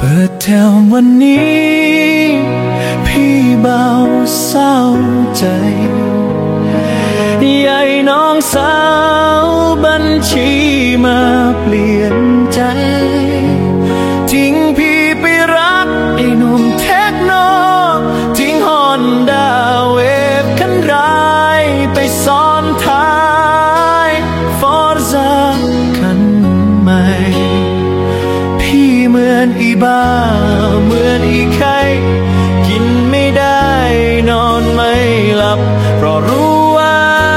เปิดแถววันนี้พี่เบาเศร้าใจใหญ่น้องสาวบัญชีมาเปลี่ยนใจทิ้งพี่ไปรักไอ้หนุ่มเทคโนทิ้งฮอนด้าเวฟคันร้ายไปซ้อนท้ายฟอร์ซ่าคันใหม่พี่เหมือนอีบ้าเหมือนอีไข้กินไม่ได้นอนไม่หลับเพราะรู้ว่า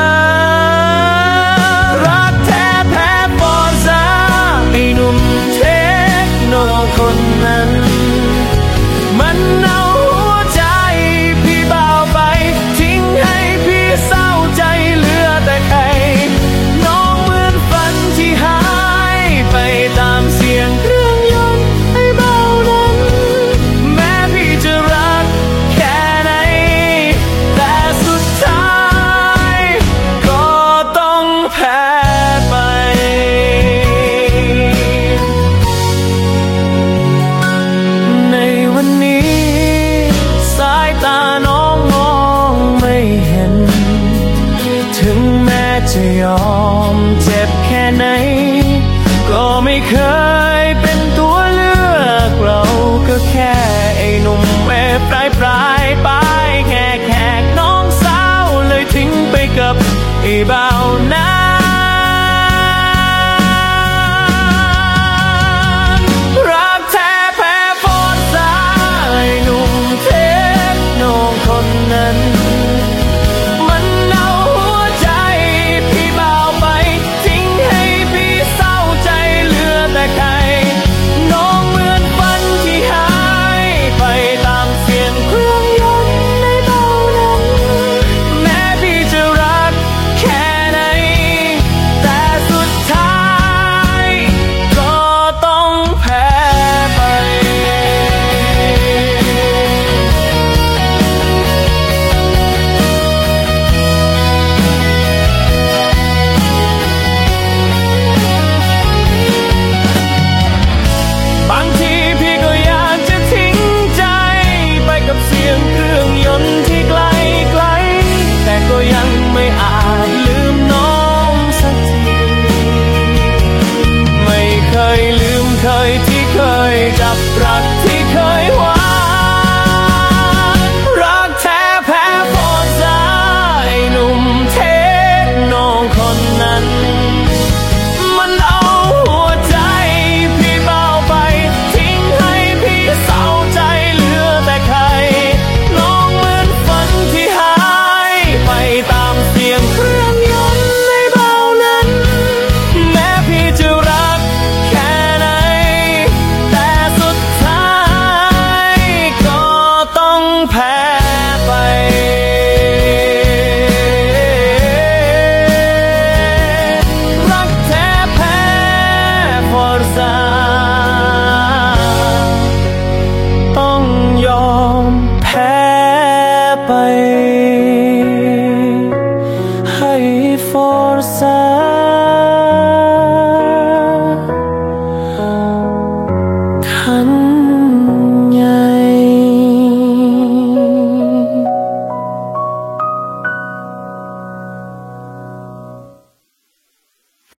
รักแท้แพ้ฟอร์ซ่าไอ้หนุ่มเทคโนคนนั้นมันเอาหัวใจพี่เบาไปทิ้งให้พี่เศร้าใจเหลือแต่ไข่น้องเหมือนฝันที่หายไปตามเสียงเครื่องยนต์ไอ้เบานั้นแม้พี่จะรักแค่ไหนแต่สุดท้ายก็ต้องแพ้ไปในวันนี้สายตาน้องมองไม่เห็นถึงแม้จะยอมเจ็บแค่ไหนก็ไม่เคยเป็นตัวเลือกเราก็แค่ไอ้หนุ่มเวฟปลายไปแค่แขกน้องสาวเลยทิ้งไปกับไอ้เบานั้นรักแท้แพ้ฟอร์ซ่าไอ้หนุ่มเทคโนคนนั้นมันเอาหัวใจพี่เบาไปทิ้งให้พี่เศร้าใจเหลือแต่ไข่น้องเหมือนฝันที่หายไปตามเสียงเครื่องยนต์ในเบานั้นแม้พี่จะรักแค่ไหนแต่สุดท้ายก็ต้องแพ้ไปบางทีพี่ก็อยากจะทิ้งใจไปกับเสียงเครื่องยนต์ที่ไกลไกลแต่ก็ยังไม่อาจลืมน้องสักทีไม่เคยลืมเคยที่เคยจับรัก